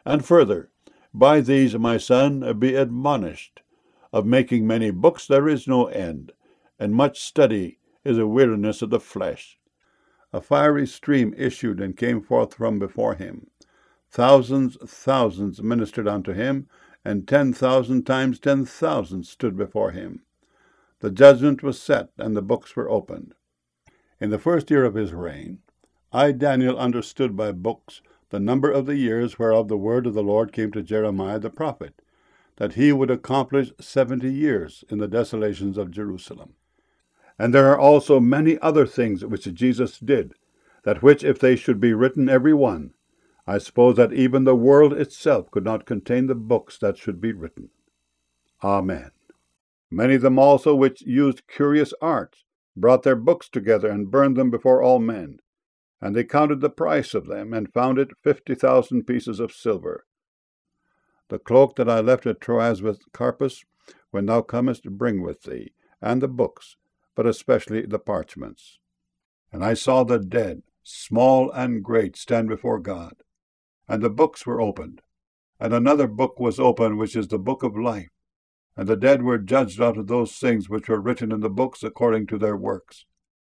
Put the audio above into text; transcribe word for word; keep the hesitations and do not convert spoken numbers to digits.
And further, by these, my son, be admonished. Of making many books there is no end, and much study is a weariness of the flesh. A fiery stream issued and came forth from before him. Thousands, thousands ministered unto him, and ten thousand times ten thousand stood before him. The judgment was set, and the books were opened. In the first year of his reign, I, Daniel, understood by books the number of the years whereof the word of the Lord came to Jeremiah the prophet, that he would accomplish seventy years in the desolations of Jerusalem. And there are also many other things which Jesus did, that which, if they should be written every one, I suppose that even the world itself could not contain the books that should be written. Amen. Many of them also which used curious arts brought their books together and burned them before all men. And they counted the price of them, and found it fifty thousand pieces of silver. The cloak that I left at Troas with Carpus, when thou comest, bring with thee, and the books, but especially the parchments. And I saw the dead, small and great, stand before God. And the books were opened. And another book was opened, which is the book of life. And the dead were judged out of those things which were written in the books according to their works.